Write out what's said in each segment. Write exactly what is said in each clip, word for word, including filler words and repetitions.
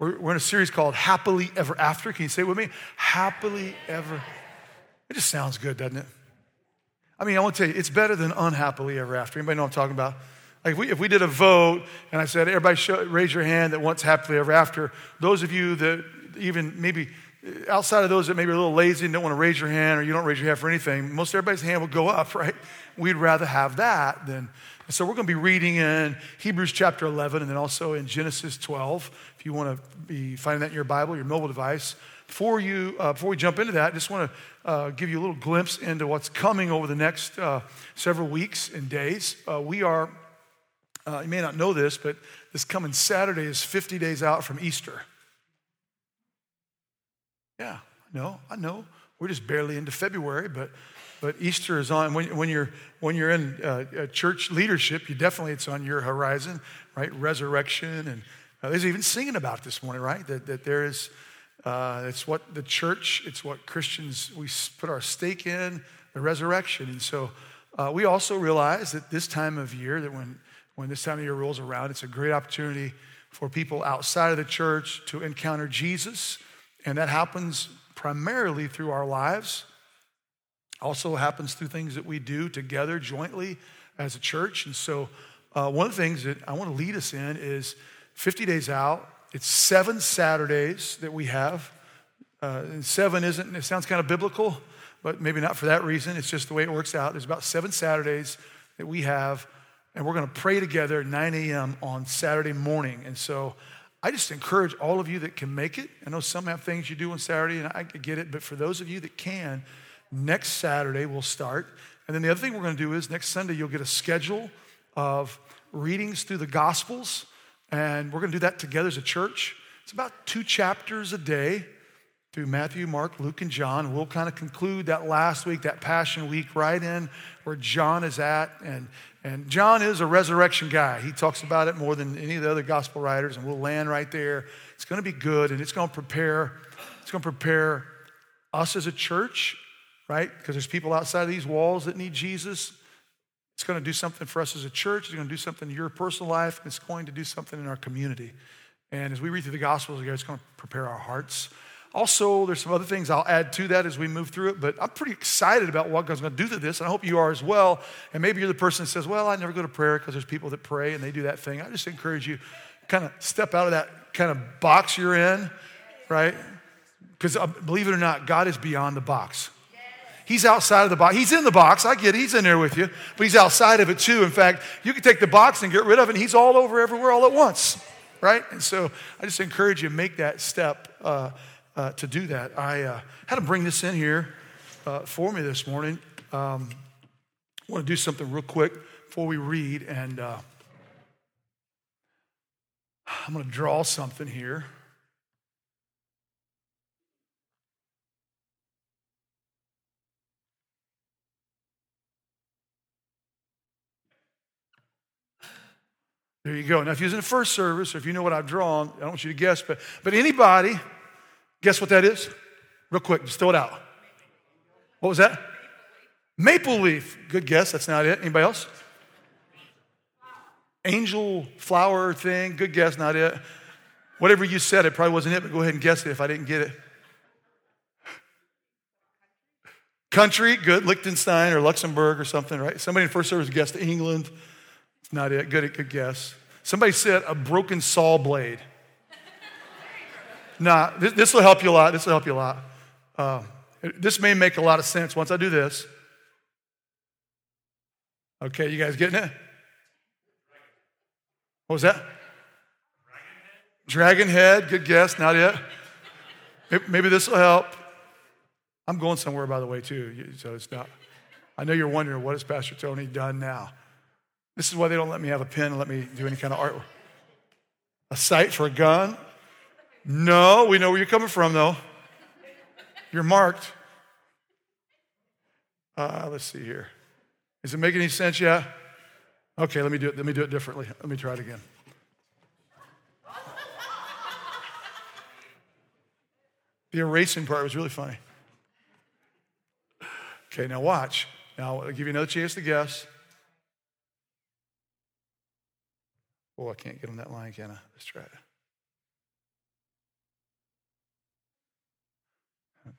We're, we're in a series called Happily Ever After. Can you say it with me? Happily Ever. It just sounds good, doesn't it? I mean, I want to tell you, it's better than unhappily ever after. Anybody know what I'm talking about? Like if we, if we did a vote and I said, everybody show, raise your hand that wants happily ever after, those of you that even maybe outside of those that maybe are a little lazy and don't want to raise your hand or you don't raise your hand for anything, most everybody's hand will go up, right? We'd rather have that than, so we're going to be reading in Hebrews chapter eleven and then also in Genesis twelve. If you want to be finding that in your Bible, your mobile device. Before you, uh, before we jump into that, I just want to uh, give you a little glimpse into what's coming over the next uh, several weeks and days. Uh, we are, uh, you may not know this, but this coming Saturday is fifty days out from Easter. Yeah, I know, I know. We're just barely into February, but but Easter is on. When, when you're when you're in uh, church leadership, you definitely it's on your horizon, right? Resurrection, and uh, there's even singing about it this morning, right? That that there is. Uh, it's what the church, it's what Christians, we put our stake in, the resurrection. And so uh, we also realize that this time of year, that when, when this time of year rolls around, it's a great opportunity for people outside of the church to encounter Jesus. And that happens primarily through our lives. Also happens through things that we do together jointly as a church. And so uh, one of the things that I want to lead us in is fifty days out. It's seven Saturdays that we have. Uh, and seven isn't, it sounds kind of biblical, but maybe not for that reason. It's just the way it works out. There's about seven Saturdays that we have, and we're going to pray together at nine a.m. on Saturday morning. And so I just encourage all of you that can make it. I know some have things you do on Saturday, and I get it, but for those of you that can, next Saturday we'll start. And then the other thing we're going to do is next Sunday you'll get a schedule of readings through the Gospels. And we're going to do that together as a church. It's about two chapters a day through Matthew, Mark, Luke, and John. We'll kind of conclude that last week, that Passion Week, right in where John is at. And, and John is a resurrection guy. He talks about it more than any of the other gospel writers, and we'll land right there. It's going to be good, and it's going to prepare, it's going to prepare us as a church, right? Because there's people outside of these walls that need Jesus. It's going to do something for us as a church. It's going to do something in your personal life. And it's going to do something in our community. And as we read through the Gospels, it's going to prepare our hearts. Also, there's some other things I'll add to that as we move through it. But I'm pretty excited about what God's going to do through this. And I hope you are as well. And maybe you're the person that says, well, I never go to prayer because there's people that pray and they do that thing. I just encourage you kind of step out of that kind of box you're in, right? Because uh, believe it or not, God is beyond the box. He's outside of the box. He's in the box. I get it. He's in there with you. But he's outside of it too. In fact, you can take the box and get rid of it, and he's all over everywhere all at once, right? And so I just encourage you to make that step uh, uh, to do that. I uh, had to bring this in here uh, for me this morning. Um, I want to do something real quick before we read. And uh, I'm going to draw something here. There you go. Now, if you're in the first service, or if you know what I've drawn, I don't want you to guess, but but anybody, guess what that is? Real quick, just throw it out. What was that? Maple leaf. Good guess. That's not it. Anybody else? Angel flower thing. Good guess. Not it. Whatever you said, it probably wasn't it, but go ahead and guess it if I didn't get it. Country. Good. Liechtenstein or Luxembourg or something, right? Somebody in first service guessed England. Not it. Good, good guess. Somebody said a broken saw blade. Nah, this, this will help you a lot. This will help you a lot. Uh, this may make a lot of sense once I do this. Okay, you guys getting it? What was that? Dragon head. Good guess. Not it. Maybe, maybe this will help. I'm going somewhere, by the way, too. So it's not. I know you're wondering, what has Pastor Tony done now? This is why they don't let me have a pen and let me do any kind of art. A sight for a gun? No, we know where you're coming from, though. You're marked. Uh, let's see here. Is it making any sense yet? Okay, let me do it. Let me do it differently. Let me try it again. The erasing part was really funny. Okay, now watch. Now I'll give you another chance to guess. Oh, I can't get on that line, can I? Let's try it.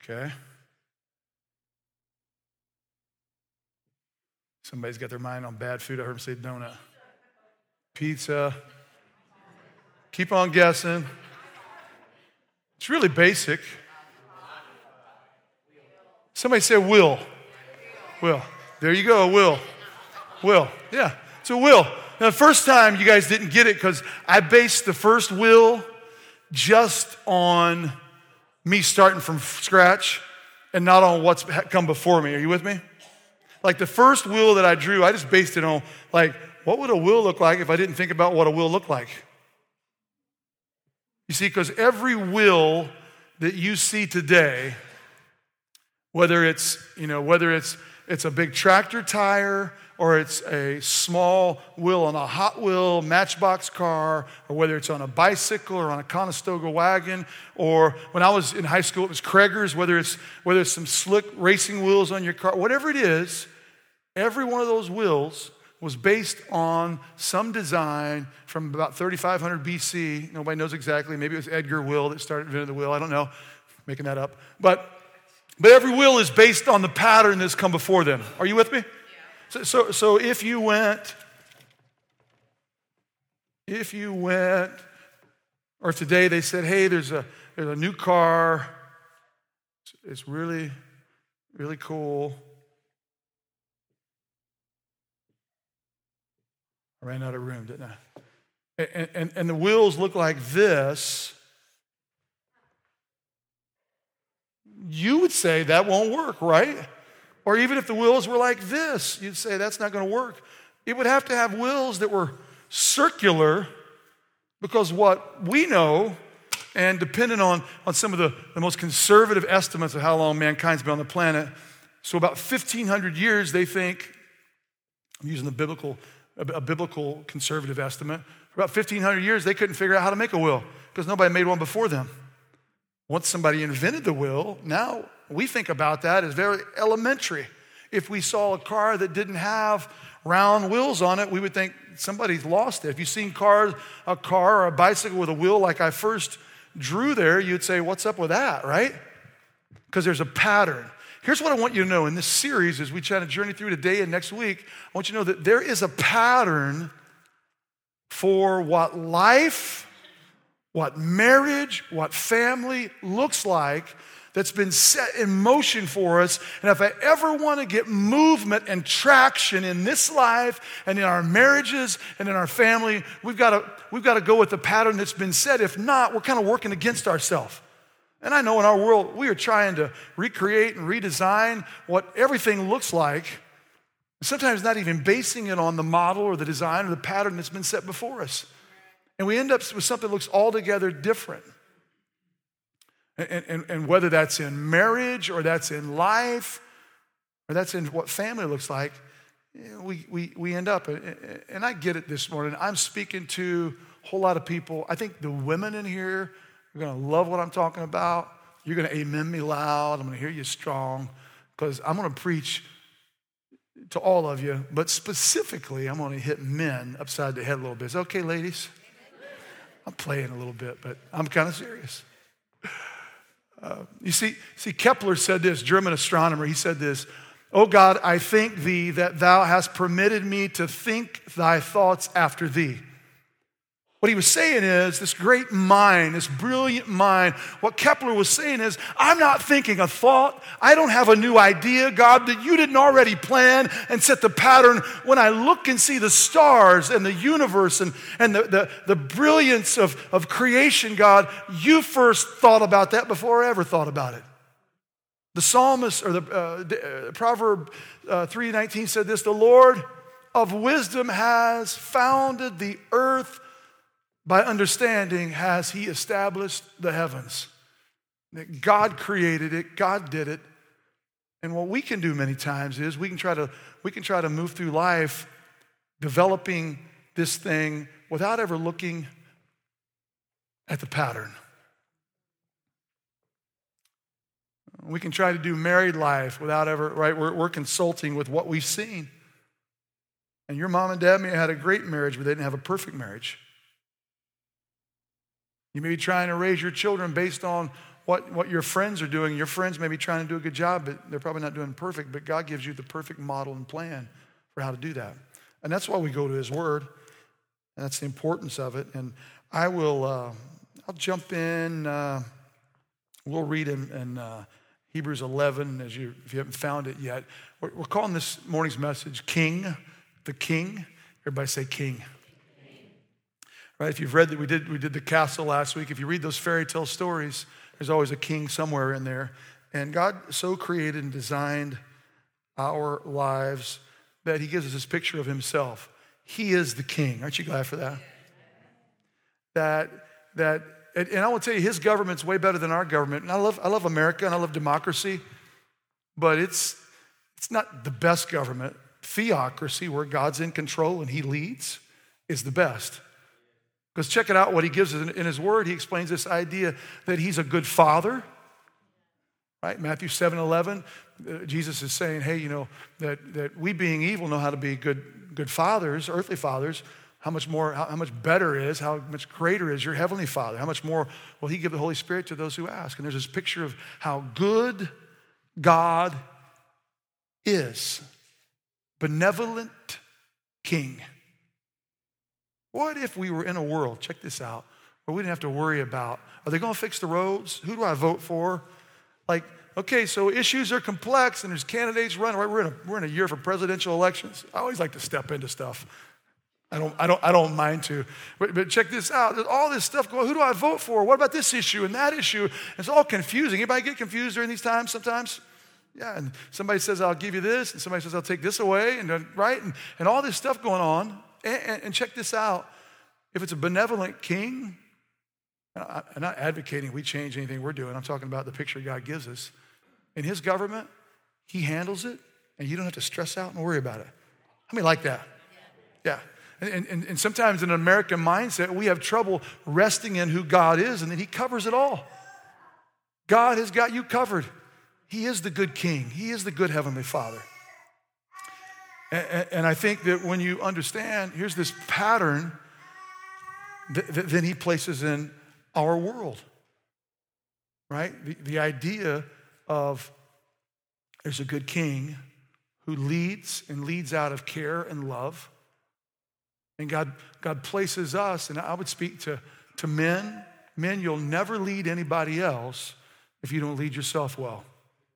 Okay. Somebody's got their mind on bad food. I heard him say donut. Pizza. Keep on guessing. It's really basic. Somebody say will. Will. There you go, will. Will. Yeah, it's a will. Now, the first time you guys didn't get it because I based the first will just on me starting from scratch and not on what's come before me. Are you with me? Like the first will that I drew, I just based it on, like, what would a will look like if I didn't think about what a will looked like? You see, because every will that you see today, whether it's, you know, whether it's it's a big tractor tire or it's a small wheel on a Hot Wheel Matchbox car, or whether it's on a bicycle or on a Conestoga wagon, or when I was in high school, it was Krager's, whether it's whether it's some slick racing wheels on your car, whatever it is, every one of those wheels was based on some design from about thirty-five hundred B C. Nobody knows exactly. Maybe it was Edgar Will that started inventing the wheel. I don't know. Making that up. But but every wheel is based on the pattern that's come before them. Are you with me? Yeah. So, so, so if you went, if you went, or today they said, hey, there's a there's a new car. It's really, really cool. I ran out of room, didn't I? And, and, and the wheels look like this. You would say that won't work, right? Or even if the wheels were like this, you'd say that's not going to work. It would have to have wheels that were circular, because what we know, and depending on, on some of the, the most conservative estimates of how long mankind's been on the planet, so about fifteen hundred years, they think, I'm using the biblical, a, a biblical conservative estimate, for about fifteen hundred years, they couldn't figure out how to make a wheel because nobody made one before them. Once somebody invented the wheel, now we think about that as very elementary. If we saw a car that didn't have round wheels on it, we would think somebody's lost it. If you've seen cars, a car or a bicycle with a wheel like I first drew there, you'd say, what's up with that, right? Because there's a pattern. Here's what I want you to know in this series as we try to journey through today and next week. I want you to know that there is a pattern for what life, what marriage, what family looks like that's been set in motion for us. And if I ever want to get movement and traction in this life and in our marriages and in our family, we've got to, we've got to go with the pattern that's been set. If not, we're kind of working against ourselves. And I know in our world, we are trying to recreate and redesign what everything looks like, sometimes not even basing it on the model or the design or the pattern that's been set before us. And we end up with something that looks altogether different. And, and, and whether that's in marriage or that's in life or that's in what family looks like, we, we, we end up, and I get it this morning, I'm speaking to a whole lot of people. I think the women in here are going to love what I'm talking about. You're going to amen me loud. I'm going to hear you strong, because I'm going to preach to all of you, but specifically I'm going to hit men upside the head a little bit. Is that okay, ladies? I'm playing a little bit, but I'm kind of serious. Uh, you see, see, Kepler said this, German astronomer, he said this, "O God, I thank thee that thou hast permitted me to think thy thoughts after thee." What he was saying is, this great mind, this brilliant mind, what Kepler was saying is, I'm not thinking a thought. I don't have a new idea, God, that you didn't already plan and set the pattern. When I look and see the stars and the universe and, and the, the, the brilliance of, of creation, God, you first thought about that before I ever thought about it. The psalmist, or the, uh, the uh, Proverb uh, three nineteen said this, "The Lord of wisdom has founded the earth. By understanding has he established the heavens." That God created it, God did it. And what we can do many times is we can try to we can try to move through life developing this thing without ever looking at the pattern. We can try to do married life without ever, right? We're, we're consulting with what we've seen. And your mom and dad may have had a great marriage, but they didn't have a perfect marriage. You may be trying to raise your children based on what, what your friends are doing. Your friends may be trying to do a good job, but they're probably not doing perfect, but God gives you the perfect model and plan for how to do that. And that's why we go to his word, and that's the importance of it. And I will, uh, I'll jump in, uh, we'll read in, in uh, Hebrews eleven, as you, if you haven't found it yet. We're, we're calling this morning's message King, the King. Everybody say King. Right, if you've read that, we did we did the castle last week. If you read those fairy tale stories, there's always a king somewhere in there. And God so created and designed our lives that he gives us this picture of himself. He is the king. Aren't you glad for that? That, that, and I will tell you, his government's way better than our government. And I love, I love America and I love democracy, but it's, it's not the best government. Theocracy, where God's in control and he leads, is the best. Because check it out, what he gives us in his word. He explains this idea that he's a good father, right? Matthew seven eleven, uh, Jesus is saying, hey, you know, that, that we being evil know how to be good, good fathers, earthly fathers. How much more, how, how much better is, how much greater is your heavenly Father? How much more will he give the Holy Spirit to those who ask? And there's this picture of how good God is. Benevolent king. What if we were in a world, check this out, where we didn't have to worry about, are they going to fix the roads? Who do I vote for? Like, okay, so issues are complex and there's candidates running. Right? We're in a, we're in a year for presidential elections. I always like to step into stuff. I don't, I don't, I don't mind to. But, but check this out. There's all this stuff going, who do I vote for? What about this issue and that issue? It's all confusing. Anybody get confused during these times sometimes? Yeah, and somebody says, I'll give you this, and somebody says, I'll take this away, and then, right? And, and all this stuff going on. And, and, and check this out. If it's a benevolent king, I'm not advocating we change anything we're doing. I'm talking about the picture God gives us. In his government, he handles it, and you don't have to stress out and worry about it. How many like that? Yeah. And, and, and sometimes in an American mindset, we have trouble resting in who God is, and then he covers it all. God has got you covered. He is the good king. He is the good heavenly Father. And, and I think that when you understand, here's this pattern that, that then he places in our world, right? The, the idea of there's a good king who leads and leads out of care and love. And God, God places us, and I would speak to, to men, men, you'll never lead anybody else if you don't lead yourself well.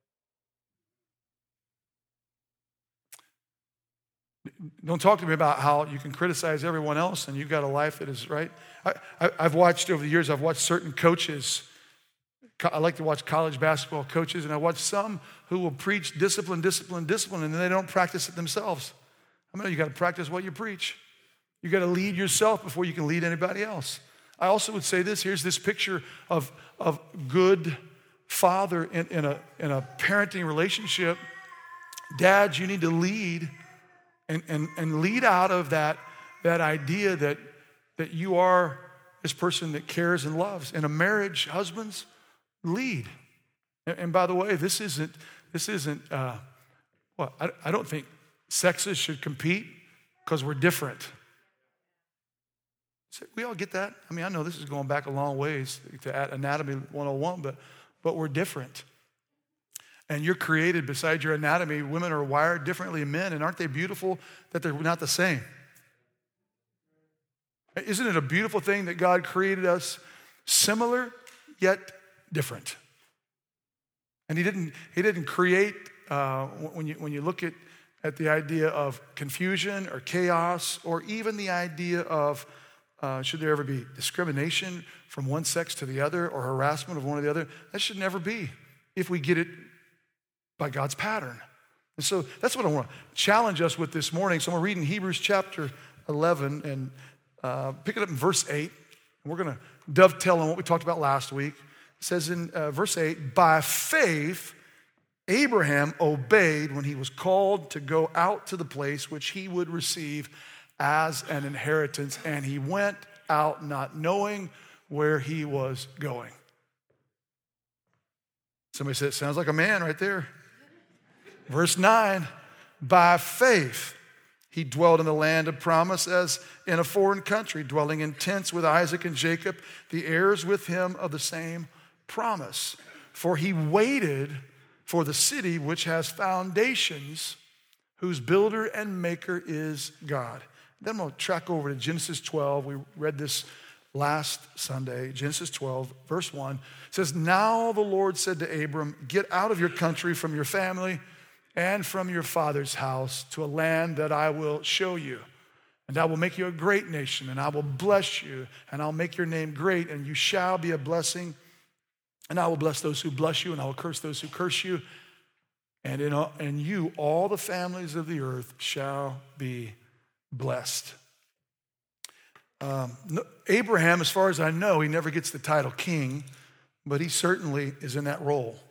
Don't talk to me about how you can criticize everyone else and you've got a life that is right. I, I, I've watched over the years, I've watched certain coaches. I like to watch college basketball coaches, and I watch some who will preach discipline, discipline, discipline, and then they don't practice it themselves. I mean, you got to practice what you preach. You got to lead yourself before you can lead anybody else. I also would say this, here's this picture of, of good father in, in, a, in a parenting relationship. Dads, you need to lead and, and, and lead out of that, that idea that, that you are this person that cares and loves. In a marriage, husbands, lead. And, and by the way, this isn't, this isn't uh, well, I, I don't think sexes should compete because we're different. We all get that. I mean, I know this is going back a long ways to Anatomy one oh one, but, but we're different. And you're created beside your anatomy. Women are wired differently than men, and aren't they beautiful that they're not the same? Isn't it a beautiful thing that God created us similar yet different? And he didn't, he didn't create, uh, when, you, when you look at, at the idea of confusion or chaos, or even the idea of Uh, should there ever be discrimination from one sex to the other or harassment of one or the other? That should never be if we get it by God's pattern. And so that's what I want to challenge us with this morning. So I'm reading Hebrews chapter eleven and uh, pick it up in verse eight. And we're going to dovetail on what we talked about last week. It says in uh, verse eight, by faith, Abraham obeyed when he was called to go out to the place which he would receive as an inheritance, and he went out not knowing where he was going. Somebody said, it sounds like a man right there. Verse nine, by faith he dwelt in the land of promise as in a foreign country, dwelling in tents with Isaac and Jacob, the heirs with him of the same promise. For he waited for the city which has foundations, whose builder and maker is God. Then I'm going to track over to Genesis twelve. We read this last Sunday. Genesis twelve, verse one. It says, now the Lord said to Abram, get out of your country, from your family, and from your father's house, to a land that I will show you. And I will make you a great nation, and I will bless you, and I'll make your name great, and you shall be a blessing. And I will bless those who bless you, and I will curse those who curse you. And in, in you, all the families of the earth shall be blessed. Um, no, Abraham, as far as I know, he never gets the title king, but he certainly is in that role.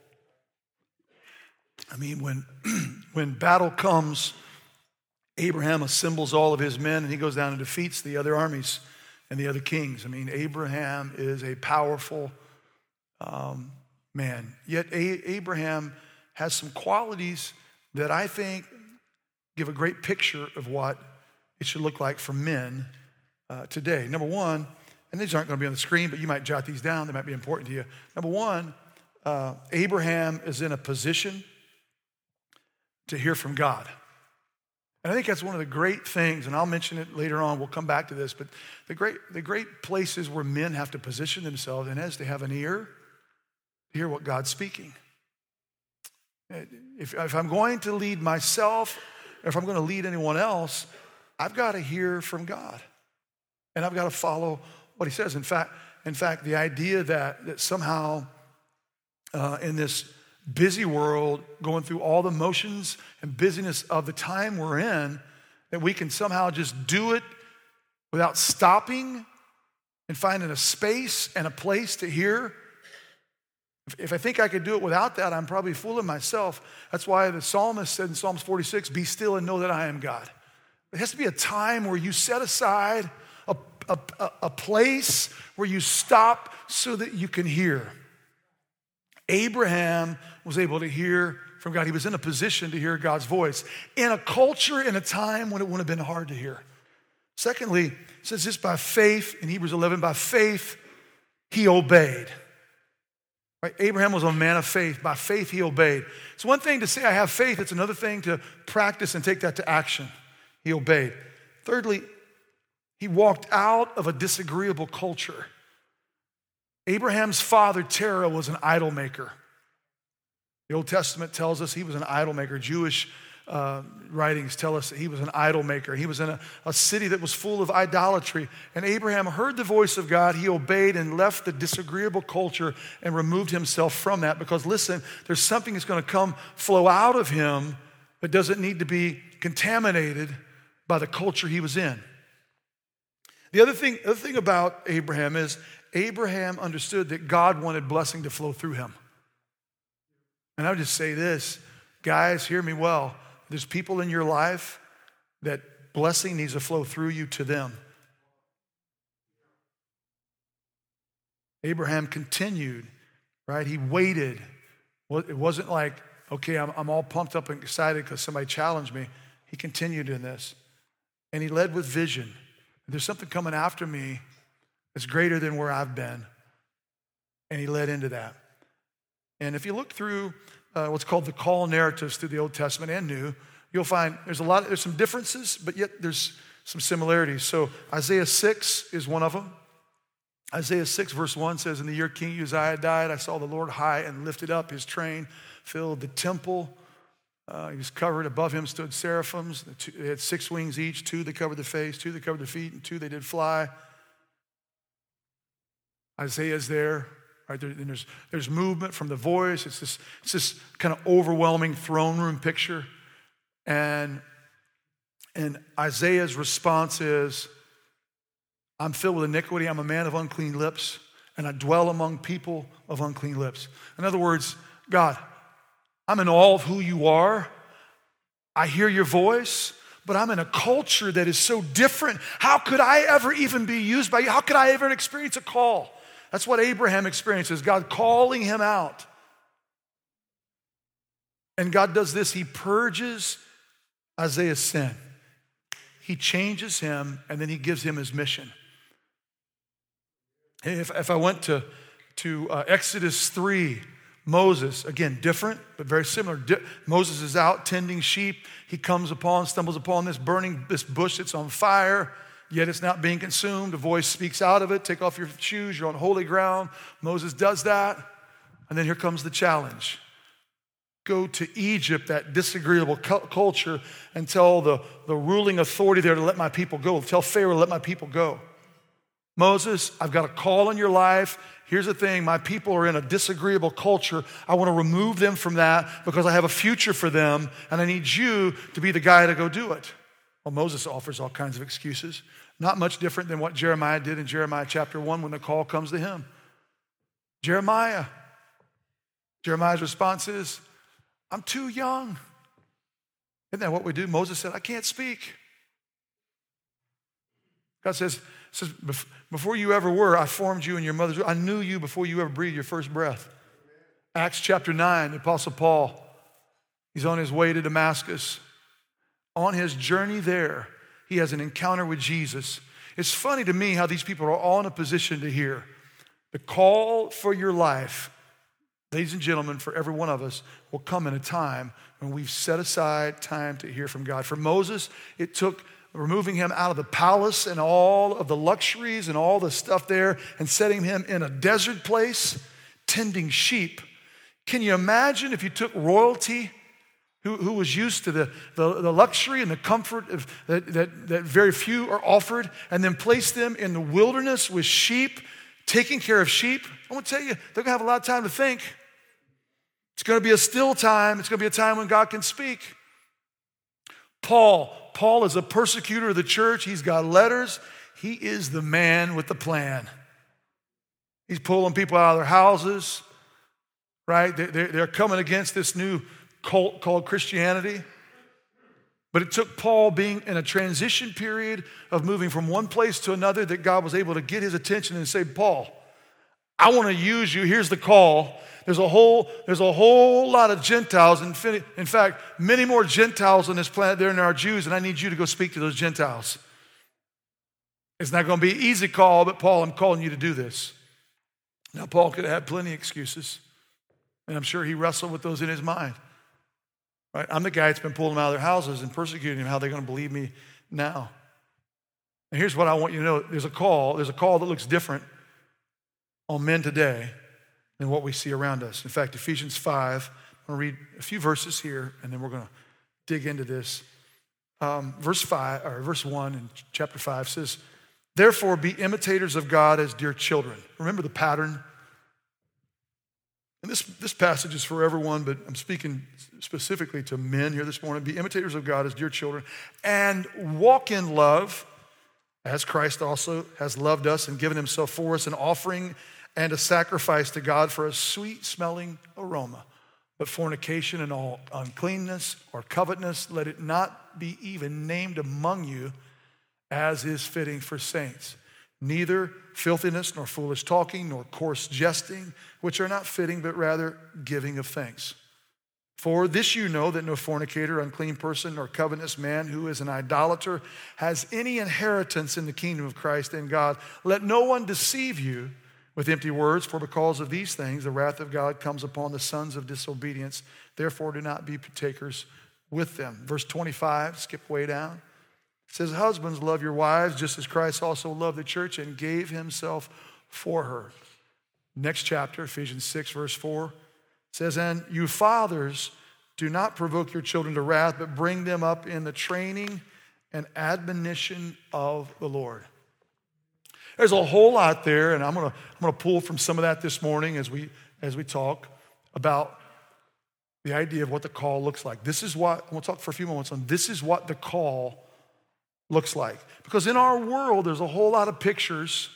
I mean, when, when battle comes, Abraham assembles all of his men, and he goes down and defeats the other armies and the other kings. I mean, Abraham is a powerful um, man. Yet a- Abraham has some qualities that I think give a great picture of what it should look like for men uh, today. Number one, and these aren't going to be on the screen, but you might jot these down. They might be important to you. Number one, uh, Abraham is in a position to hear from God. And I think that's one of the great things, and I'll mention it later on, we'll come back to this, but the great, the great places where men have to position themselves, and as they have an ear to hear what God's speaking. If, if I'm going to lead myself, or if I'm going to lead anyone else, I've got to hear from God. And I've got to follow what he says. In fact, in fact, the idea that, that somehow uh, in this busy world, going through all the motions and busyness of the time we're in, that we can somehow just do it without stopping and finding a space and a place to hear. If, if I think I could do it without that, I'm probably fooling myself. That's why the psalmist said in Psalms forty-six, be still and know that I am God. There has to be a time where you set aside a, a, a, a place where you stop so that you can hear. Abraham was able to hear from God. He was in a position to hear God's voice in a culture, in a time when it wouldn't have been hard to hear. Secondly, it says this, by faith, in Hebrews eleven, by faith, he obeyed. Right? Abraham was a man of faith. By faith, he obeyed. It's one thing to say I have faith. It's another thing to practice and take that to action. He obeyed. Thirdly, he walked out of a disagreeable culture. Abraham's father, Terah, was an idol maker. The Old Testament tells us he was an idol maker. Jewish uh, writings tell us that he was an idol maker. He was in a, a city that was full of idolatry. And Abraham heard the voice of God. He obeyed and left the disagreeable culture and removed himself from that. Because listen, there's something that's going to come, flow out of him that doesn't need to be contaminated by the culture he was in. The other thing, other thing about Abraham is Abraham understood that God wanted blessing to flow through him. And I would just say this, guys, hear me well. There's people in your life that blessing needs to flow through you to them. Abraham continued, right? He waited. Well, it wasn't like, okay, I'm, I'm all pumped up and excited because somebody challenged me. He continued in this. And he led with vision. There's something coming after me that's greater than where I've been. And he led into that. And if you look through uh, what's called the call narratives through the Old Testament and New, you'll find there's a lot, there's some differences, but yet there's some similarities. So Isaiah six is one of them. Isaiah six verse one says, in the year King Uzziah died, I saw the Lord high and lifted up. His train filled the temple. Uh, he was covered. Above him stood seraphims. They had six wings each, two that covered the face, two that covered the feet, and two they did fly. Isaiah's there, right? There, and there's, there's movement from the voice. It's this, it's this kind of overwhelming throne room picture. And, and Isaiah's response is, I'm filled with iniquity. I'm a man of unclean lips, and I dwell among people of unclean lips. In other words, God, I'm in awe of who you are. I hear your voice, but I'm in a culture that is so different. How could I ever even be used by you? How could I ever experience a call? That's what Abraham experiences, God calling him out. And God does this. He purges Isaiah's sin. He changes him, and then he gives him his mission. If, if I went to, to uh, Exodus three. Moses, again, different, but very similar. Di- Moses is out tending sheep. He comes upon, stumbles upon this burning, this bush that's on fire, yet it's not being consumed. A voice speaks out of it. Take off your shoes. You're on holy ground. Moses does that. And then here comes the challenge. Go to Egypt, that disagreeable cu- culture, and tell the, the ruling authority there to let my people go. Tell Pharaoh to let my people go. Moses, I've got a call on your life. Here's the thing, my people are in a disagreeable culture. I want to remove them from that because I have a future for them, and I need you to be the guy to go do it. Well, Moses offers all kinds of excuses. Not much different than what Jeremiah did in Jeremiah chapter one when the call comes to him. Jeremiah. Jeremiah's response is, I'm too young. Isn't that what we do? Moses said, I can't speak. God says, says, before you ever were, I formed you in your mother's womb. I knew you before you ever breathed your first breath. Acts chapter nine, the Apostle Paul, he's on his way to Damascus. On his journey there, he has an encounter with Jesus. It's funny to me how these people are all in a position to hear. The call for your life, ladies and gentlemen, for every one of us, will come in a time when we've set aside time to hear from God. For Moses, it took removing him out of the palace and all of the luxuries and all the stuff there and setting him in a desert place, tending sheep. Can you imagine if you took royalty who, who was used to the, the, the luxury and the comfort of, that, that, that very few are offered, and then placed them in the wilderness with sheep, taking care of sheep? I want to tell you, they're going to have a lot of time to think. It's going to be a still time. It's going to be a time when God can speak. Paul, Paul is a persecutor of the church. He's got letters. He is the man with the plan. He's pulling people out of their houses, right? They're coming against this new cult called Christianity. But it took Paul being in a transition period of moving from one place to another that God was able to get his attention and say, Paul, I want to use you. Here's the call. There's a whole, there's a whole lot of Gentiles. In, in fact, many more Gentiles on this planet there than there are Jews, and I need you to go speak to those Gentiles. It's not going to be an easy call, but Paul, I'm calling you to do this. Now, Paul could have had plenty of excuses, and I'm sure he wrestled with those in his mind. Right? I'm the guy that's been pulling them out of their houses and persecuting them. How are they going to believe me now? And here's what I want you to know. There's a call. There's a call that looks different on men today than what we see around us. In fact, Ephesians five, I'm going to read a few verses here, and then we're going to dig into this. Um, verse five, or verse one in chapter five says, therefore be imitators of God as dear children. Remember the pattern. And this, this passage is for everyone, but I'm speaking specifically to men here this morning. Be imitators of God as dear children, and walk in love, as Christ also has loved us and given himself for us, an offering and a sacrifice to God for a sweet-smelling aroma. But fornication and all uncleanness or covetousness, let it not be even named among you, as is fitting for saints. Neither filthiness, nor foolish talking, nor coarse jesting, which are not fitting, but rather giving of thanks. For this you know, that no fornicator, unclean person, nor covetous man who is an idolater has any inheritance in the kingdom of Christ and God. Let no one deceive you with empty words, for because of these things the wrath of God comes upon the sons of disobedience. Therefore do not be partakers with them. Verse twenty-five, skip way down. It says, husbands, love your wives, just as Christ also loved the church and gave himself for her. Next chapter, Ephesians six, verse four, it says, and you fathers, do not provoke your children to wrath, but bring them up in the training and admonition of the Lord. There's a whole lot there, and I'm gonna, I'm gonna pull from some of that this morning as we, as we talk about the idea of what the call looks like. This is what, we'll talk for a few moments on this is what the call looks like. Because in our world, there's a whole lot of pictures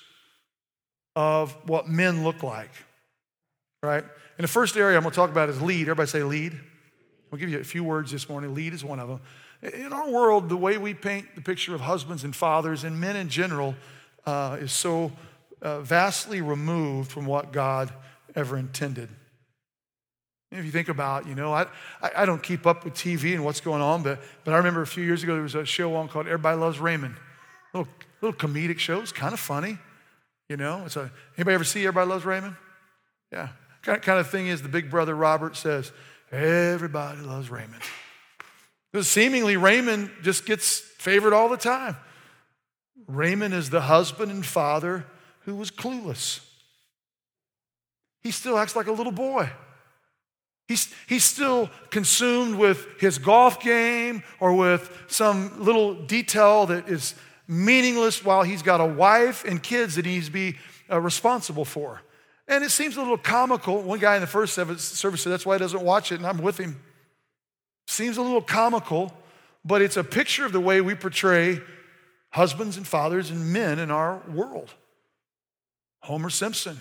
of what men look like, right? And the first area I'm going to talk about is lead. Everybody say lead. I'll give you a few words this morning. Lead is one of them. In our world, the way we paint the picture of husbands and fathers and men in general uh, is so uh, vastly removed from what God ever intended. If you think about, you know, I, I don't keep up with T V and what's going on, but but I remember a few years ago there was a show on called Everybody Loves Raymond. A little, little comedic show. It's kind of funny, you know. It's a, anybody ever see Everybody Loves Raymond? Yeah. Kind of, kind of thing is the big brother Robert says, everybody loves Raymond. Because seemingly Raymond just gets favored all the time. Raymond is the husband and father who was clueless. He still acts like a little boy. He's, he's still consumed with his golf game or with some little detail that is meaningless while he's got a wife and kids that he needs to be uh, responsible for. And it seems a little comical. One guy in the first service said that's why he doesn't watch it, and I'm with him. Seems a little comical, but it's a picture of the way we portray husbands and fathers and men in our world. Homer Simpson.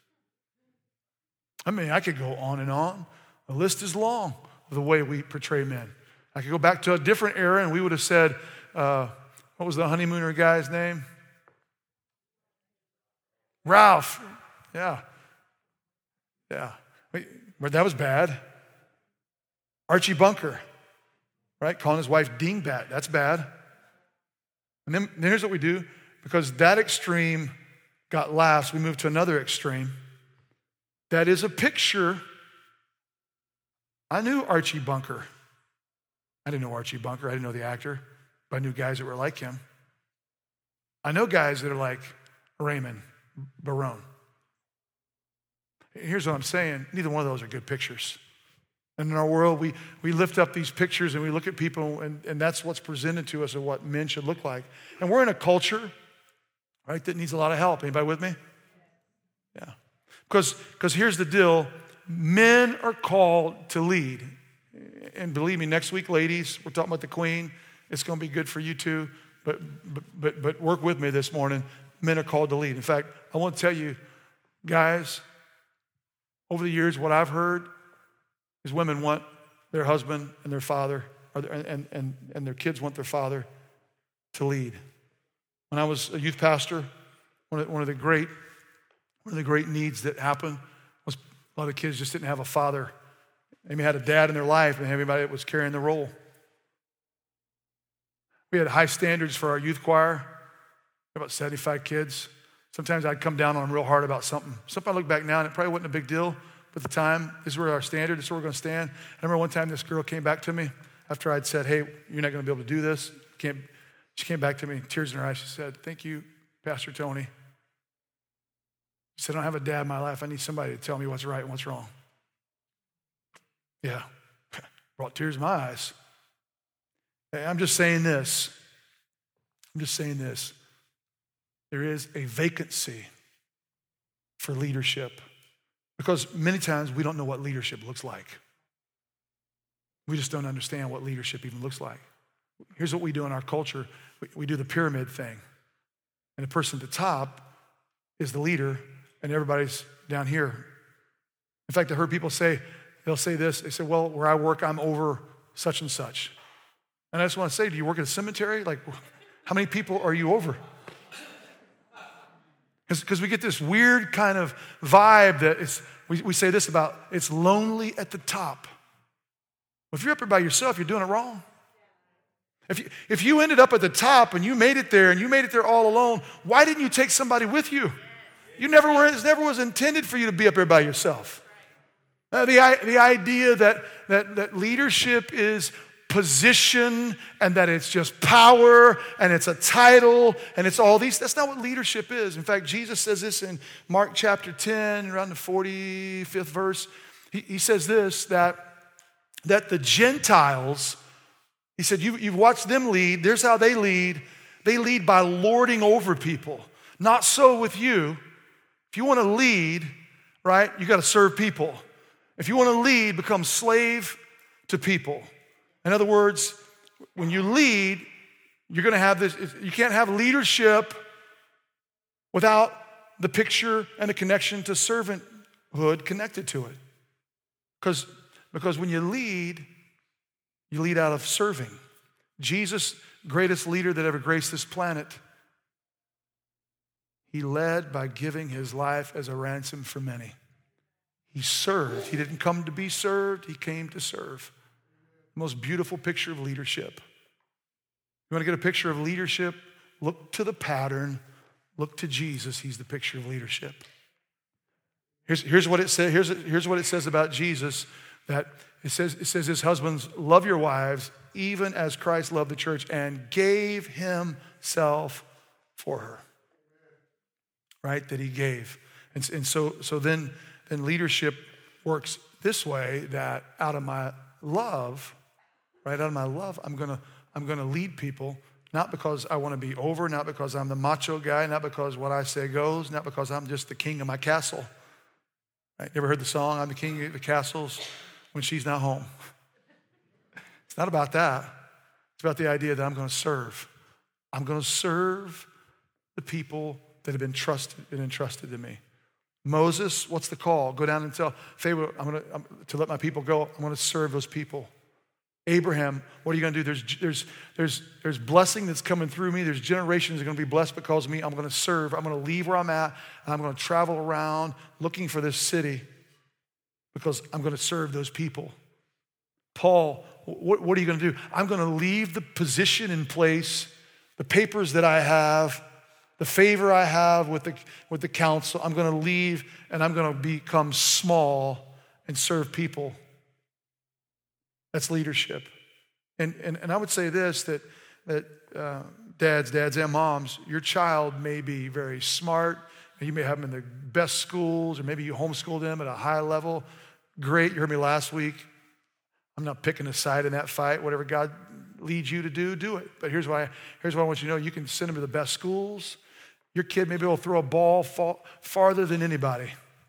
I mean, I could go on and on. The list is long of the way we portray men. I could go back to a different era and we would have said, uh, what was the honeymooner guy's name? Ralph. Yeah. Yeah. But that was bad. Archie Bunker, right? Calling his wife dingbat. That's bad. And then, then here's what we do. Because that extreme got laughs, we move to another extreme. That is a picture. I knew Archie Bunker. I didn't know Archie Bunker. I didn't know the actor. But I knew guys that were like him. I know guys that are like Raymond Barone. Here's what I'm saying. Neither one of those are good pictures. And in our world, we, we lift up these pictures and we look at people, and, and that's what's presented to us of what men should look like. And we're in a culture, right, that needs a lot of help. Anybody with me? Yeah. Because because here's the deal. Men are called to lead. And believe me, next week, ladies, we're talking about the queen. It's going to be good for you too. But, but, but, but work with me this morning. Men are called to lead. In fact, I want to tell you, guys, over the years, what I've heard is women want their husband and their father, or their, and, and, and their kids want their father to lead. When I was a youth pastor, one of, one of the great one of the great needs that happened was a lot of kids just didn't have a father. They may had a dad in their life, and everybody that was carrying the role. We had high standards for our youth choir, about seventy-five kids. Sometimes I'd come down on them real hard about something. Something I look back now, and it probably wasn't a big deal, but at the time, this was our standard, this is where we're going to stand. I remember one time this girl came back to me after I'd said, hey, you're not going to be able to do this. Can't. She came back to me, tears in her eyes. She said, thank you, Pastor Tony. She said, I don't have a dad in my life. I need somebody to tell me what's right and what's wrong. Yeah, brought tears in my eyes. Hey, I'm just saying this. I'm just saying this. There is a vacancy for leadership because many times we don't know what leadership looks like. We just don't understand what leadership even looks like. Here's what we do in our culture. We, we do the pyramid thing. And the person at the top is the leader, and everybody's down here. In fact, I heard people say, they'll say this, they say, well, where I work, I'm over such and such. And I just want to say, do you work at a cemetery? Like, how many people are you over? Because we get this weird kind of vibe that it's, we, we say this about, it's lonely at the top. Well, if you're up there by yourself, you're doing it wrong. If you, if you ended up at the top and you made it there and you made it there all alone, why didn't you take somebody with you? You never were, it never was intended for you to be up there by yourself. Uh, the, the idea that, that, that leadership is position and that it's just power and it's a title and it's all these, that's not what leadership is. In fact, Jesus says this in Mark chapter ten, around the forty-fifth verse. He, he says this, that, that the Gentiles, he said, you, you've watched them lead. There's how they lead. They lead by lording over people. Not so with you. If you want to lead, right, you got to serve people. If you want to lead, become slave to people. In other words, when you lead, you're going to have this, you can't have leadership without the picture and the connection to servanthood connected to it. Because, because when you lead, you lead out of serving. Jesus, greatest leader that ever graced this planet, he led by giving his life as a ransom for many. He served. He didn't come to be served. He came to serve. The most beautiful picture of leadership. You want to get a picture of leadership? Look to the pattern. Look to Jesus. He's the picture of leadership. Here's, here's what it says. Here's, here's what it says about Jesus. That it says, it says, his husbands, love your wives, even as Christ loved the church and gave himself for her. Right? That he gave. And, and so, so then, then leadership works this way, that out of my love, right, out of my love, I'm gonna, I'm gonna lead people, not because I wanna be over, not because I'm the macho guy, not because what I say goes, not because I'm just the king of my castle. Right? You ever heard the song, I'm the king of the castles when she's not home? It's not about that. It's about the idea that I'm gonna serve. I'm gonna serve the people that have been trusted, been entrusted to me. Moses, what's the call? Go down and tell Pharaoh, I'm gonna I'm, to let my people go. I'm gonna serve those people. Abraham, what are you gonna do? There's there's there's there's blessing that's coming through me. There's generations that are gonna be blessed because of me. I'm gonna serve. I'm gonna leave where I'm at, and I'm gonna travel around looking for this city because I'm gonna serve those people. Paul, what, what are you gonna do? I'm gonna leave the position in place, the papers that I have, the favor I have with the, with the council. I'm going to leave and I'm going to become small and serve people. That's leadership. And, and, and I would say this, that, that uh, dads, dads and moms, your child may be very smart, and you may have them in the best schools, or maybe you homeschool them at a high level. Great, you heard me last week. I'm not picking a side in that fight. Whatever God leads you to do, do it. But here's why, here's what I want you to know. You can send them to the best schools. Your kid maybe will throw a ball far, farther than anybody.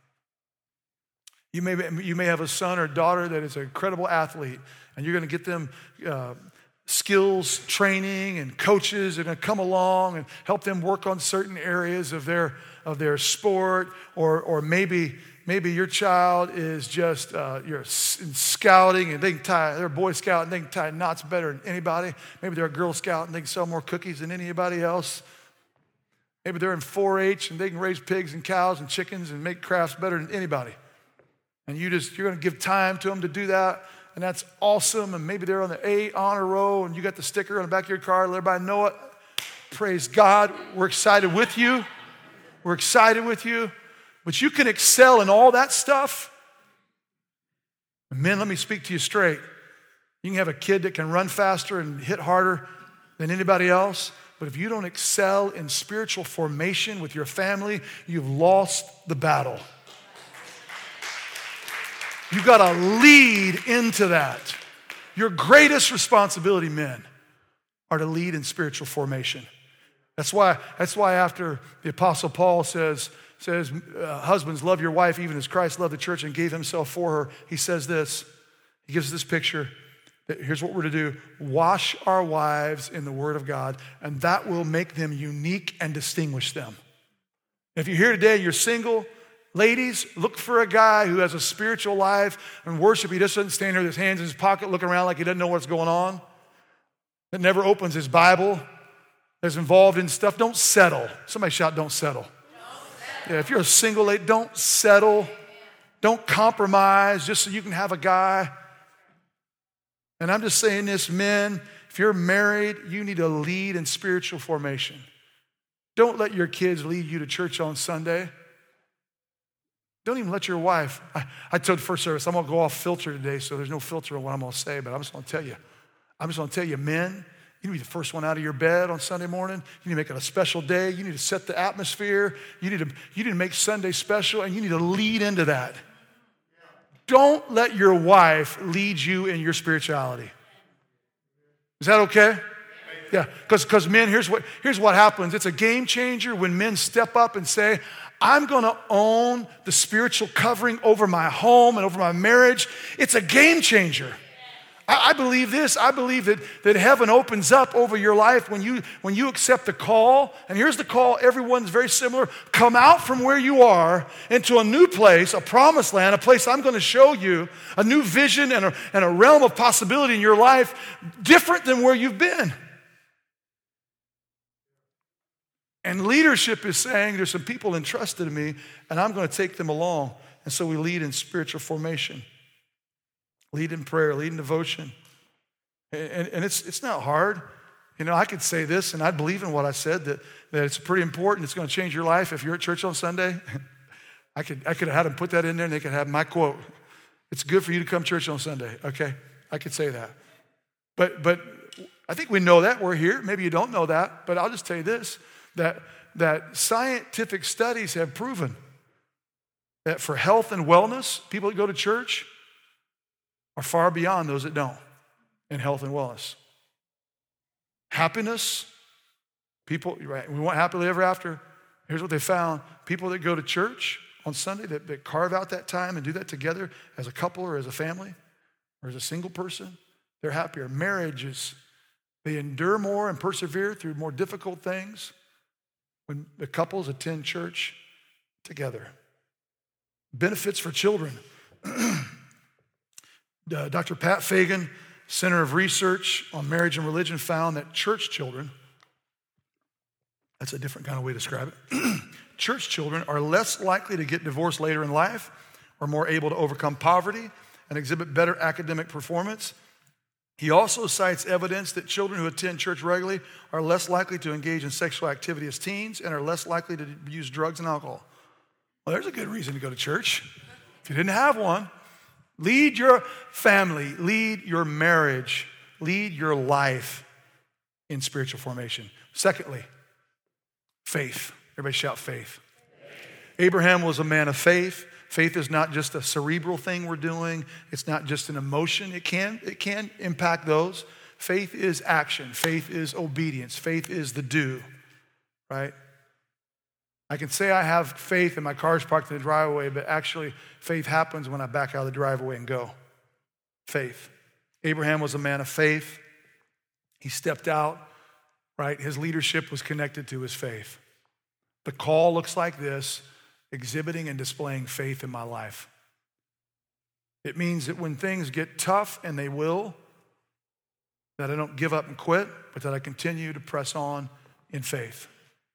You may, you may have a son or daughter that is an incredible athlete, and you're going to get them uh, skills training, and coaches are going to come along and help them work on certain areas of their of their sport. Or or maybe maybe your child is just uh, you're in scouting, and they can tie. They're a Boy Scout and they can tie knots better than anybody. Maybe they're a Girl Scout and they can sell more cookies than anybody else. Maybe they're in four H and they can raise pigs and cows and chickens and make crafts better than anybody. And you just, you're going to give time to them to do that, and that's awesome. And maybe they're on the A honor roll, and you got the sticker on the back of your car, let everybody know it. Praise God. We're excited with you. We're excited with you. But you can excel in all that stuff. And men, let me speak to you straight. You can have a kid that can run faster and hit harder than anybody else. But if you don't excel in spiritual formation with your family, you've lost the battle. You've got to lead into that. Your greatest responsibility, men, are to lead in spiritual formation. That's why, that's why after the Apostle Paul says, says uh, husbands, love your wife even as Christ loved the church and gave himself for her, he says this. He gives this picture. Here's what we're to do. Wash our wives in the Word of God, and that will make them unique and distinguish them. If you're here today, you're single, ladies, look for a guy who has a spiritual life and worship. He just doesn't stand there with his hands in his pocket looking around like he doesn't know what's going on, that never opens his Bible, that's involved in stuff. Don't settle. Somebody shout, don't settle. Don't settle. Yeah, if you're a single lady, don't settle. Don't compromise just so you can have a guy. And I'm just saying this, men, if you're married, you need to lead in spiritual formation. Don't let your kids lead you to church on Sunday. Don't even let your wife. I, I told the first service, I'm going to go off filter today, so there's no filter on what I'm going to say, but I'm just going to tell you. I'm just going to tell you, men, you need to be the first one out of your bed on Sunday morning. You need to make it a special day. You need to set the atmosphere. You need to, you need to make Sunday special, and you need to lead into that. Don't let your wife lead you in your spirituality. Is that okay? Yeah, because because men, here's what here's what happens. It's a game changer when men step up and say, I'm going to own the spiritual covering over my home and over my marriage. It's a game changer. I, I believe this. I believe that, that heaven opens up over your life when you, when you accept the call. And here's the call. Everyone's very similar. Come out from where you are into a new place, a promised land, a place I'm going to show you, a new vision and a, and a realm of possibility in your life different than where you've been. And leadership is saying, there's some people entrusted in me, and I'm going to take them along. And so we lead in spiritual formation. Lead in prayer, lead in devotion. And, and it's it's not hard. You know, I could say this, and I believe in what I said, that, that it's pretty important. It's going to change your life if you're at church on Sunday. I could, I could have had them put that in there and they could have my quote. It's good for you to come to church on Sunday, okay? I could say that. But, but I think we know that. We're here. Maybe you don't know that, but I'll just tell you this, that, that scientific studies have proven that for health and wellness, people that go to church are far beyond those that don't in health and wellness. Happiness, people, right, we want happily ever after. Here's what they found. People that go to church on Sunday, that, that carve out that time and do that together as a couple or as a family or as a single person, they're happier. Marriages, they endure more and persevere through more difficult things when the couples attend church together. Benefits for children. uh, Doctor Pat Fagan, Center of Research on Marriage and Religion, found that church children, that's a different kind of way to describe it, church children are less likely to get divorced later in life, are more able to overcome poverty, and exhibit better academic performance. He also cites evidence that children who attend church regularly are less likely to engage in sexual activity as teens and are less likely to use drugs and alcohol. Well, there's a good reason to go to church. If you didn't have one, lead your family, lead your marriage, lead your life in spiritual formation. Secondly, faith. Everybody shout faith. Abraham was a man of faith. Faith is not just a cerebral thing we're doing. It's not just an emotion. It can, it can impact those. Faith is action. Faith is obedience. Faith is the do, right? I can say I have faith and my car's parked in the driveway, but actually faith happens when I back out of the driveway and go. Faith. Abraham was a man of faith. He stepped out, right? His leadership was connected to his faith. The call looks like this: exhibiting and displaying faith in my life. It means that when things get tough, and they will, that I don't give up and quit, but that I continue to press on in faith.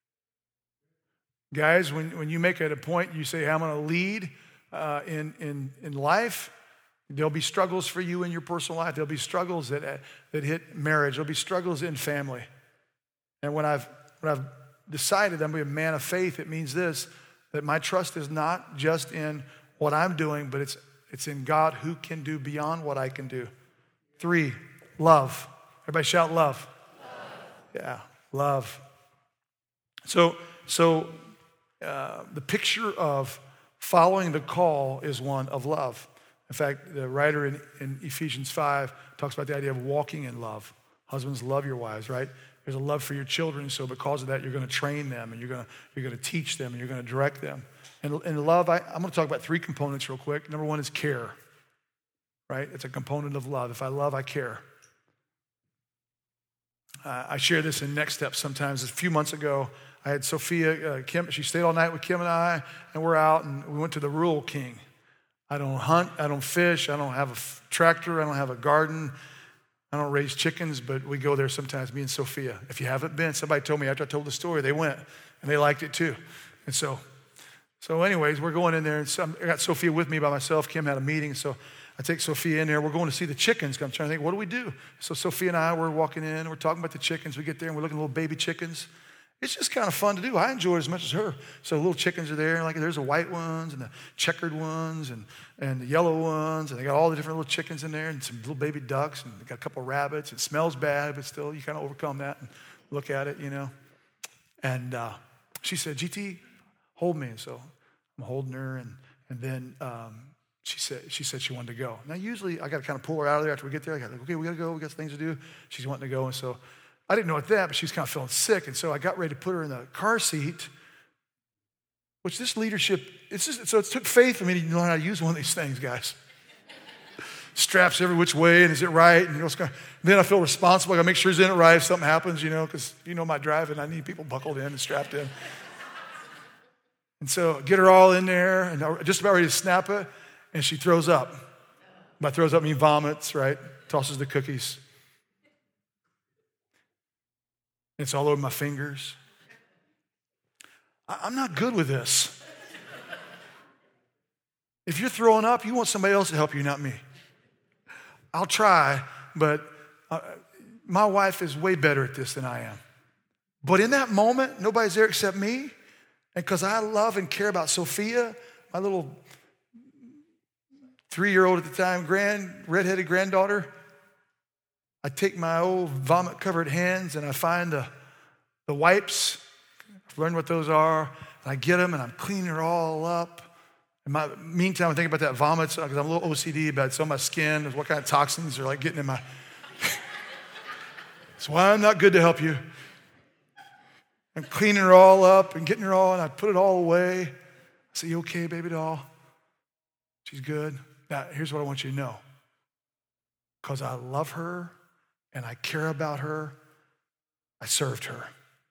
Guys, when, when you make it a point, you say, hey, I'm going to lead uh, in, in, in life, there'll be struggles for you in your personal life. There'll be struggles that, that hit marriage. There'll be struggles in family. And when I've, when I've decided I'm going to be a man of faith, it means this, that my trust is not just in what I'm doing, but it's, it's in God who can do beyond what I can do. Three, love. Everybody shout love. Love. Yeah, love. So, so uh, the picture of following the call is one of love. In fact, the writer in, in Ephesians five talks about the idea of walking in love. Husbands, love your wives, right? There's a love for your children, so because of that, you're going to train them, and you're going to, you're going to teach them, and you're going to direct them. And, and love, I, I'm going to talk about three components real quick. Number one is care, right? It's a component of love. If I love, I care. Uh, I share this in Next Steps sometimes. A few months ago, I had Sophia, uh, Kim, she stayed all night with Kim and I, and we're out, and we went to the Rural King. I don't hunt, I don't fish, I don't have a f- tractor, I don't have a garden, I don't raise chickens, but we go there sometimes, me and Sophia. If you haven't been, somebody told me after I told the story, they went, and they liked it too. And so, so anyways, we're going in there, and so I got Sophia with me by myself. Kim had a meeting, so I take Sophia in there. We're going to see the chickens. I'm trying to think, what do we do? So Sophia and I, we're walking in, we're talking about the chickens. We get there, and we're looking at little baby chickens. It's just kind of fun to do. I enjoy it as much as her. So little chickens are there. Like there's the white ones and the checkered ones and, and the yellow ones. And they got all the different little chickens in there and some little baby ducks. And they got a couple of rabbits. It smells bad, but still you kind of overcome that and look at it, you know. And uh, she said, G T, hold me. And so I'm holding her. And, and then um, she said she said she wanted to go. Now usually I got to kind of pull her out of there after we get there. I got like, okay, we got to go. We got things to do. She's wanting to go. And so I didn't know what that, but she was kind of feeling sick. And so I got ready to put her in the car seat, which this leadership, it's just, so it took faith for me to learn how to use one of these things, guys. Straps every which way, and is it right? And you know, it's kind of, then I feel responsible. I got to make sure it's in it right if something happens, you know, because you know my driving, I need people buckled in and strapped in. And so get her all in there, and I'm just about ready to snap it, and she throws up. By throws up, I mean vomits, right? Tosses the cookies. It's all over my fingers. I'm not good with this. If you're throwing up, you want somebody else to help you, not me. I'll try, but uh, my wife is way better at this than I am. But in that moment, nobody's there except me. And because I love and care about Sophia my little three-year-old at the time, grand, redheaded granddaughter, I take my old vomit-covered hands and I find the, the wipes. I've learned what those are. And I get them and I'm cleaning it all up. In my meantime, I'm thinking about that vomit because I'm a little O C D about some of my skin, what kind of toxins are like getting in my... That's why I'm not good to help you. I'm cleaning her all up and getting her all, and I put it all away. I say, you okay, baby doll? She's good. Now, here's what I want you to know. Because I love her and I care about her, I served her.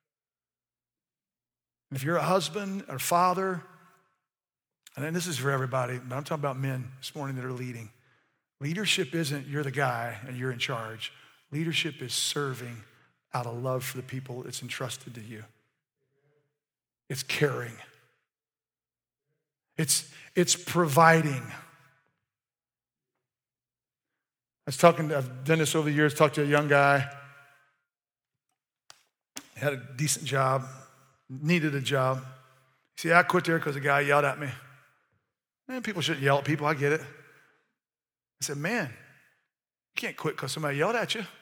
And if you're a husband or father, and then this is for everybody, but I'm talking about men this morning that are leading. Leadership isn't you're the guy and you're in charge. Leadership is serving out of love for the people it's entrusted to you. It's caring. It's, it's providing. I was talking, I've done this over the years, talked to a young guy, had a decent job, needed a job. See, I quit there because a guy yelled at me. Man, people shouldn't yell at people, I get it. I said, man, you can't quit because somebody yelled at you.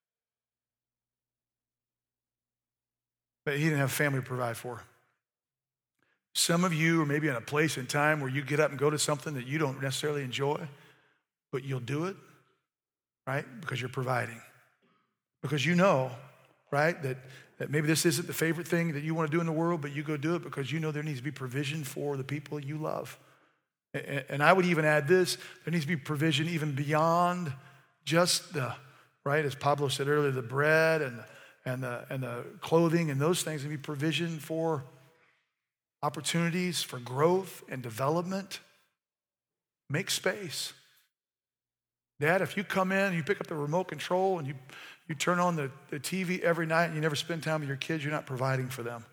But he didn't have a family to provide for. Some of you are maybe in a place and time where you get up and go to something that you don't necessarily enjoy, but you'll do it, right? Because you're providing. Because you know, right, that, that maybe this isn't the favorite thing that you want to do in the world, but you go do it because you know there needs to be provision for the people you love. And, and I would even add this, there needs to be provision even beyond just the, right, as Pablo said earlier, the bread and the, and the, and the clothing and those things, there needs to be provision for opportunities for growth and development. Make space. Dad, if you come in and you pick up the remote control and you, you turn on the, the T V every night and you never spend time with your kids, you're not providing for them.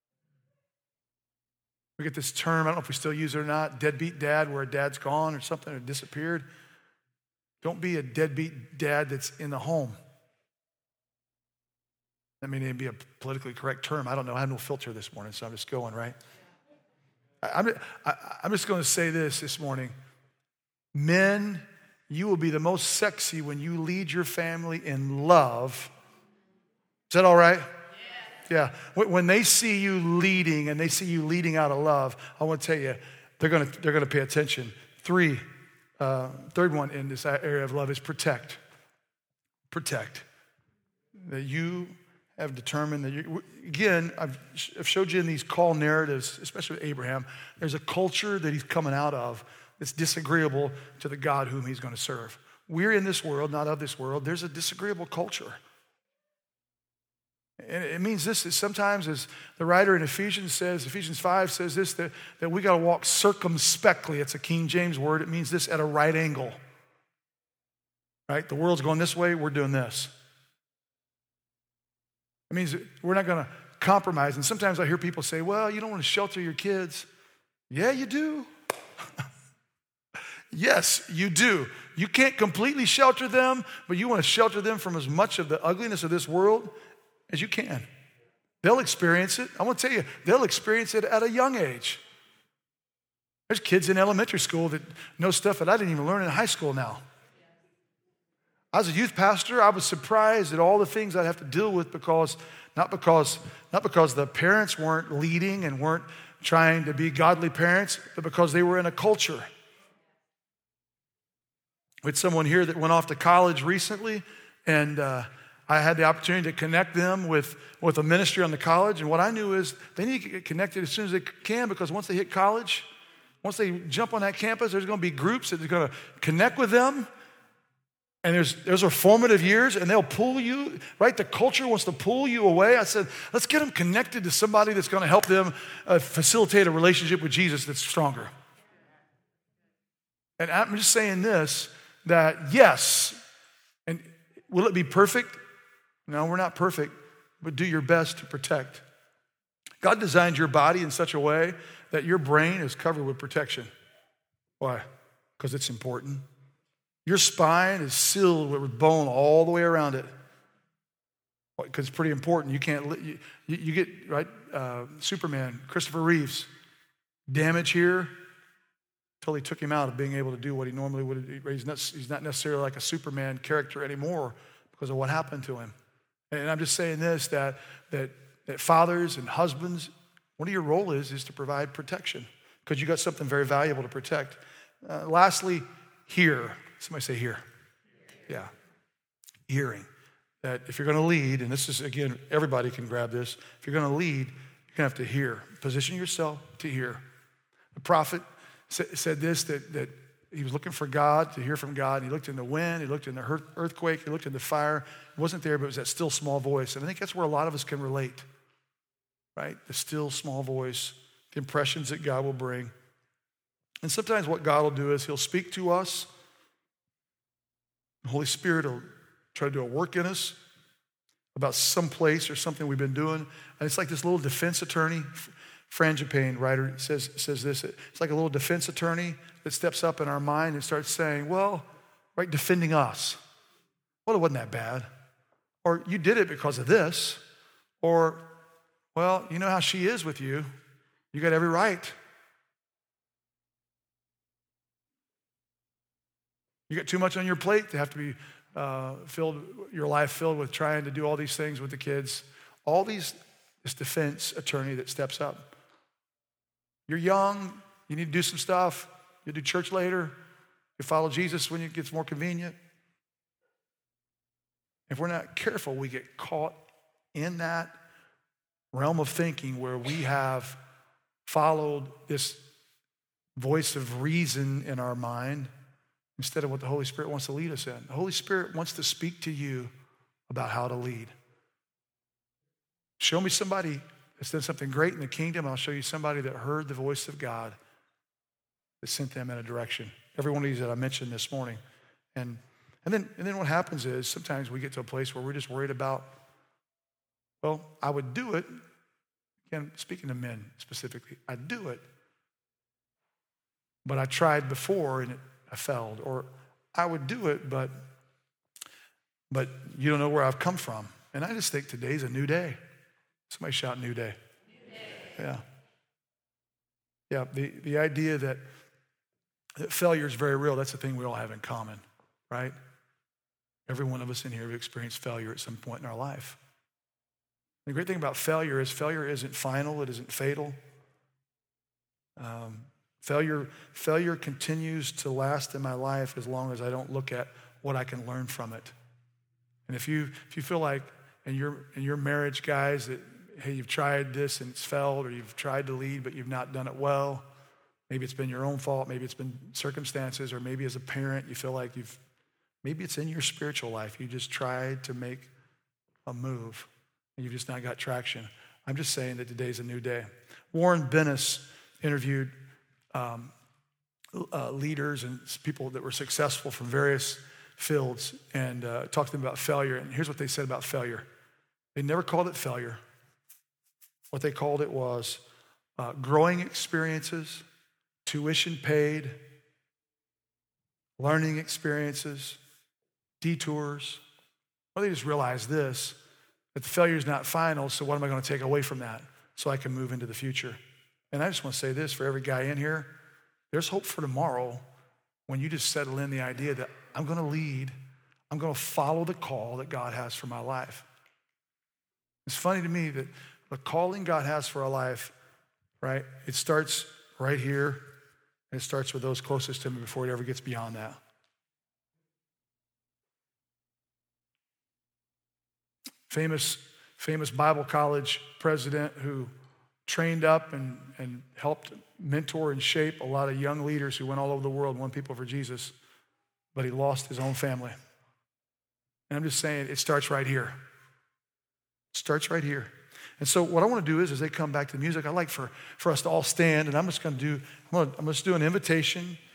We get this term, I don't know if we still use it or not, deadbeat dad, where a dad's gone or something or disappeared. Don't be a deadbeat dad that's in the home. That may be a politically correct term. I don't know. I have no filter this morning, so I'm just going, right? I, I'm, I, I'm just going to say this this morning. Men, you will be the most sexy when you lead your family in love. Is that all right? Yeah. yeah. When they see you leading and they see you leading out of love, I want to tell you, they're going to, they're going to pay attention. Three, uh, third one in this area of love is protect. Protect. That you have determined that you, again, I've showed you in these call narratives, especially with Abraham, there's a culture that he's coming out of that's disagreeable to the God whom he's going to serve. We're in this world, not of this world. There's a disagreeable culture. And it means this, that sometimes, as the writer in Ephesians says, Ephesians five says this, that, that we got to walk circumspectly. It's a King James word. It means this, at a right angle. Right? The world's going this way, we're doing this. It means we're not going to compromise. And sometimes I hear people say, well, you don't want to shelter your kids. Yeah, you do. Yes, you do. You can't completely shelter them, but you want to shelter them from as much of the ugliness of this world as you can. They'll experience it. I want to tell you, they'll experience it at a young age. There's kids in elementary school that know stuff that I didn't even learn in high school now. I was a youth pastor. I was surprised at all the things I'd have to deal with because, not because, not because the parents weren't leading and weren't trying to be godly parents, but because they were in a culture. We had someone here that went off to college recently, and uh, I had the opportunity to connect them with, with a ministry on the college. And what I knew is they need to get connected as soon as they can, because once they hit college, once they jump on that campus, there's going to be groups that are going to connect with them. And there's, there's our formative years, and they'll pull you, right? The culture wants to pull you away. I said, let's get them connected to somebody that's going to help them uh, facilitate a relationship with Jesus that's stronger. And I'm just saying this, that yes, and will it be perfect? No, we're not perfect, but do your best to protect. God designed your body in such a way that your brain is covered with protection. Why? Because it's important. Your spine is sealed with bone all the way around it. Because it's pretty important. You can't, you, you get, right, uh, Superman, Christopher Reeves, damage here, totally took him out of being able to do what he normally would. He's not, he's not necessarily like a Superman character anymore because of what happened to him. And I'm just saying this, that, that, that fathers and husbands, one of your role is, is to provide protection because you got something very valuable to protect. Uh, lastly, hear. Somebody say hear. Yeah. Hearing. That if you're going to lead, and this is, again, everybody can grab this. If you're going to lead, you're going to have to hear. Position yourself to hear. The prophet said this, that, that he was looking for God, to hear from God. He looked in the wind, he looked in the earthquake, he looked in the fire. It wasn't there, but it was that still small voice. And I think that's where a lot of us can relate, right? The still small voice, the impressions that God will bring. And sometimes what God will do is he'll speak to us. The Holy Spirit will try to do a work in us about some place or something we've been doing. And it's like this little defense attorney. Frangipane, writer, says, says this. It's like a little defense attorney that steps up in our mind and starts saying, well, right, defending us. Well, it wasn't that bad. Or you did it because of this. Or, well, you know how she is with you. You got every right. You got too much on your plate to have to be uh, filled, your life filled with trying to do all these things with the kids. All these, this defense attorney that steps up. You're young, you need to do some stuff. You do church later. You follow Jesus when it gets more convenient. If we're not careful, we get caught in that realm of thinking where we have followed this voice of reason in our mind instead of what the Holy Spirit wants to lead us in. The Holy Spirit wants to speak to you about how to lead. Show me somebody that's done something great in the kingdom. I'll show you somebody that heard the voice of God that sent them in a direction. Every one of these that I mentioned this morning. And, and, then, and then what happens is sometimes we get to a place where we're just worried about, well, I would do it. Again, speaking to men specifically, I'd do it. But I tried before and it, I failed. Or I would do it, but, but you don't know where I've come from. And I just think today's a new day. Somebody shout new day. New day. Yeah. Yeah, the, the idea that, that failure is very real, that's the thing we all have in common, right? Every one of us in here have experienced failure at some point in our life. The great thing about failure is failure isn't final, it isn't fatal. Um, failure, failure continues to last in my life as long as I don't look at what I can learn from it. And if you if you feel like in your in your marriage, guys, that hey, you've tried this and it's failed, or you've tried to lead but you've not done it well. Maybe it's been your own fault, maybe it's been circumstances, or maybe as a parent you feel like you've, maybe it's in your spiritual life. You just tried to make a move and you've just not got traction. I'm just saying that today's a new day. Warren Bennis interviewed um, uh, leaders and people that were successful from various fields and uh, talked to them about failure. And here's what they said about failure. They never called it failure. What they called it was uh, growing experiences, tuition paid, learning experiences, detours. Well, they just realized this, that the failure is not final, so what am I going to take away from that so I can move into the future? And I just want to say this for every guy in here, there's hope for tomorrow when you just settle in the idea that I'm going to lead, I'm going to follow the call that God has for my life. It's funny to me that the calling God has for our life, right, it starts right here, and it starts with those closest to Him before it ever gets beyond that. Famous, famous Bible college president who trained up and, and helped mentor and shape a lot of young leaders who went all over the world and won people for Jesus, but he lost his own family. And I'm just saying, it starts right here. It starts right here. And so what I want to do is, as they come back to the music, I'd like for, for us to all stand, and I'm just going to do, I'm going to, I'm going to do an invitation